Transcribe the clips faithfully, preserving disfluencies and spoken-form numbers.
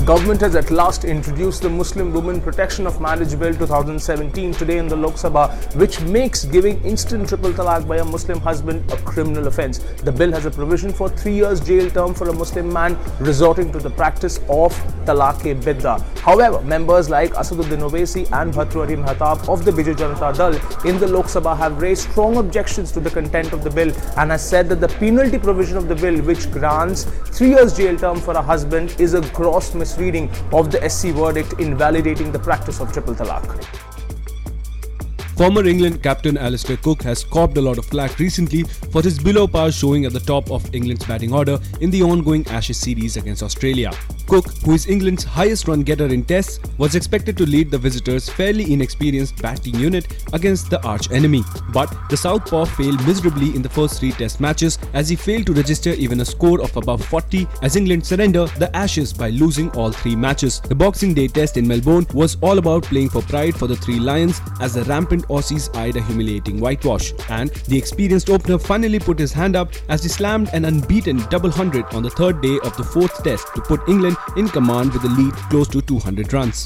government has at last introduced the Muslim Women Protection of Marriage Bill twenty seventeen today in the Lok Sabha, which makes giving instant triple talaq by a Muslim husband a criminal offence. The bill has a provision for three years jail term for a Muslim man resorting to the practice of talaq-e-bidda. However, members like Asaduddin Owaisi and Bhartrihari Mehtab of the Biju Janata Dal in the Lok Sabha have raised strong objections to the content of the bill and has said that the penalty provision of the bill, which grants three years jail term for a husband, is a gross misreading of the S C verdict invalidating the practice of triple talaq. Former England captain Alistair Cook has copped a lot of flack recently for his below par showing at the top of England's batting order in the ongoing Ashes series against Australia. Cook, who is England's highest run getter in tests, was expected to lead the visitors' fairly inexperienced batting unit against the arch enemy. But the southpaw failed miserably in the first three test matches as he failed to register even a score of above forty as England surrender the Ashes by losing all three matches. The Boxing Day test in Melbourne was all about playing for pride for the Three Lions as the rampant Aussies eyed a humiliating whitewash, and the experienced opener finally put his hand up as he slammed an unbeaten double hundred on the third day of the fourth test to put England in command with a lead close to two hundred runs.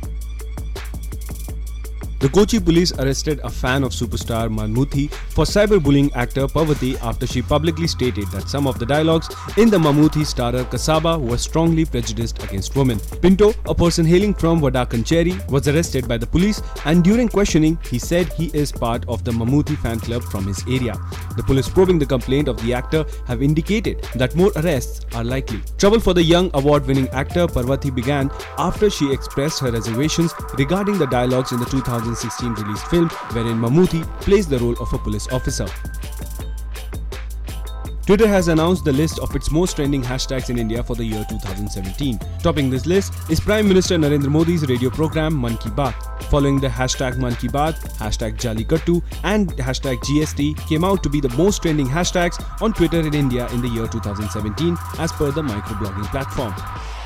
The Kochi police arrested a fan of superstar Mammootty for cyberbullying actor Parvati after she publicly stated that some of the dialogues in the Mammootty starrer Kasaba were strongly prejudiced against women. Pinto, a person hailing from Vadakancheri, was arrested by the police, and during questioning, he said he is part of the Mammootty fan club from his area. The police probing the complaint of the actor have indicated that more arrests are likely. Trouble for the young award-winning actor Parvati began after she expressed her reservations regarding the dialogues in the two thousand sixteen released film wherein Mammootty plays the role of a police officer. Twitter has announced the list of its most trending hashtags in India for the year two thousand seventeen. Topping this list is Prime Minister Narendra Modi's radio program Mann Ki Baat. Following the hashtag Mann Ki Baat, hashtag Jallikattu and hashtag G S T came out to be the most trending hashtags on Twitter in India in the year two thousand seventeen as per the microblogging platform.